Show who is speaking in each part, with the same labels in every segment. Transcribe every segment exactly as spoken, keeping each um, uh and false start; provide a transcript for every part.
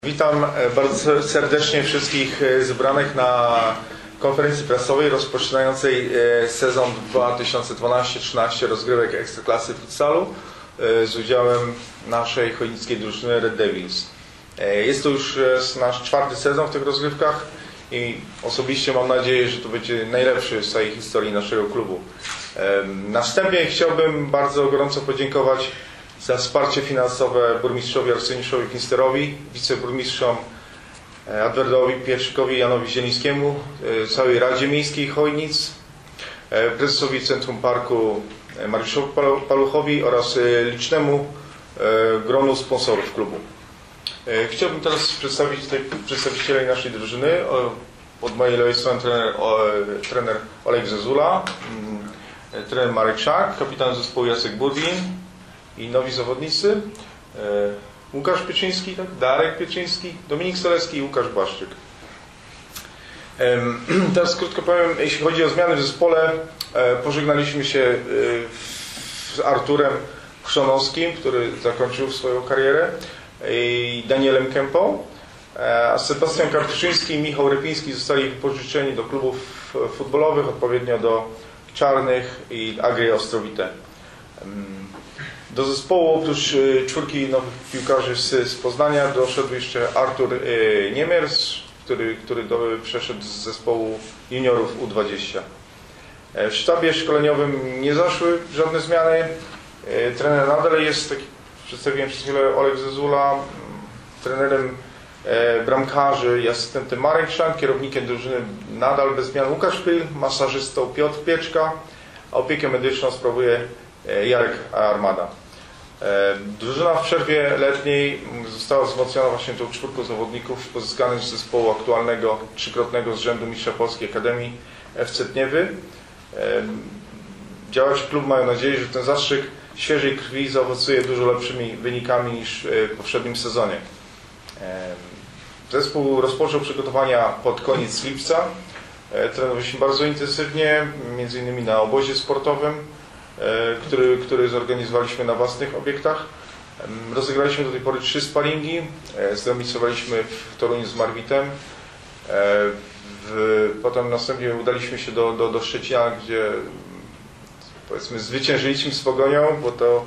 Speaker 1: Witam bardzo serdecznie wszystkich zebranych na konferencji prasowej rozpoczynającej sezon dwa tysiące dwanaście trzynaście rozgrywek Ekstraklasy Futsalu z udziałem naszej chojnickiej drużyny Red Devils. Jest to już nasz czwarty sezon w tych rozgrywkach i osobiście mam nadzieję, że to będzie najlepszy z całej historii naszego klubu. Na wstępie chciałbym bardzo gorąco podziękować za wsparcie finansowe burmistrzowi Arseniuszowi Kinsterowi, wiceburmistrzom Edwardowi Pierszykowi, Janowi Zielińskiemu, całej Radzie Miejskiej Chojnic, prezesowi Centrum Parku Mariuszowi Paluchowi oraz licznemu gronu sponsorów klubu. Chciałbym teraz przedstawić tutaj przedstawicieli naszej drużyny. Od mojej lewej strony trener, trener Oleg Zezula, trener Marek Szak, kapitan zespołu Jacek Budwin i nowi zawodnicy Łukasz Pieczyński, tak? Darek Pieczyński, Dominik Solecki i Łukasz Błaszczyk. Teraz krótko powiem, jeśli chodzi o zmiany w zespole, pożegnaliśmy się z Arturem Chrzanowskim, który zakończył swoją karierę, i Danielem Kępą, a Sebastian Kartuszyński i Michał Rypiński zostali wypożyczeni do klubów futbolowych, odpowiednio do Czarnych i Agry Ostrowite. Do zespołu oprócz czwórki nowych piłkarzy z, z Poznania doszedł jeszcze Artur Niemiers, który, który do, przeszedł z zespołu juniorów U dwadzieścia. W sztabie szkoleniowym nie zaszły żadne zmiany. Trener nadal jest, tak przedstawiłem przez chwilę, Oleg Zezula, trenerem bramkarzy i asystentem Marek Szan, kierownikiem drużyny nadal bez zmian Łukasz Pyl, masażystą Piotr Pieczka, a opiekę medyczną sprawuje Jarek Armada. Drużyna w przerwie letniej została wzmocniona właśnie tą czwórką zawodników pozyskanych z zespołu aktualnego, trzykrotnego z rzędu mistrza Polskiej Akademii F C Tniewy. Działacze klubu mają nadzieję, że ten zastrzyk świeżej krwi zaowocuje dużo lepszymi wynikami niż w poprzednim sezonie. Zespół rozpoczął przygotowania pod koniec lipca. Trenowaliśmy bardzo intensywnie, między innymi na obozie sportowym, Który, który zorganizowaliśmy na własnych obiektach. Rozegraliśmy do tej pory trzy sparingi. Zremisowaliśmy w Toruniu z Marwitem. W, potem następnie udaliśmy się do, do, do Szczecina, gdzie powiedzmy zwyciężyliśmy z Pogonią, bo to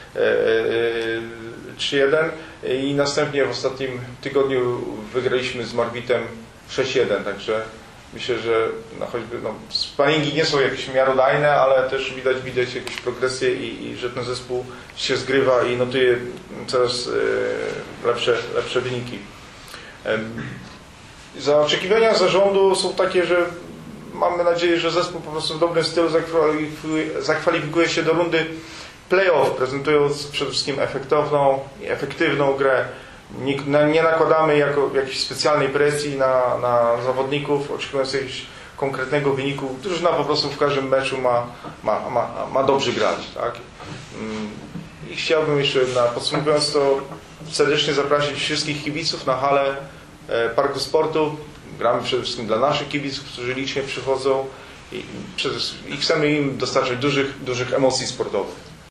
Speaker 1: trzy jeden, i następnie w ostatnim tygodniu wygraliśmy z Marwitem sześć jeden, także myślę, że no choćby no, sparingi nie są jakieś miarodajne, ale też widać, widać jakąś progresję i, i że ten zespół się zgrywa i notuje coraz e, lepsze, lepsze wyniki. E, za oczekiwania zarządu są takie, że mamy nadzieję, że zespół po prostu w dobrym stylu zakwalifikuje, zakwalifikuje się do rundy play-off, prezentując przede wszystkim efektowną i efektywną grę. Nie, nie nakładamy jako jakiejś specjalnej presji na, na zawodników, oczekując jakiegoś konkretnego wyniku. Drużyna po prostu w każdym meczu ma, ma, ma, ma dobrze grać. Tak? I chciałbym jeszcze, na, podsumowując to, serdecznie zaprosić wszystkich kibiców na halę Parku Sportu. Gramy przede wszystkim dla naszych kibiców, którzy licznie przychodzą i, i chcemy im dostarczać dużych, dużych emocji sportowych.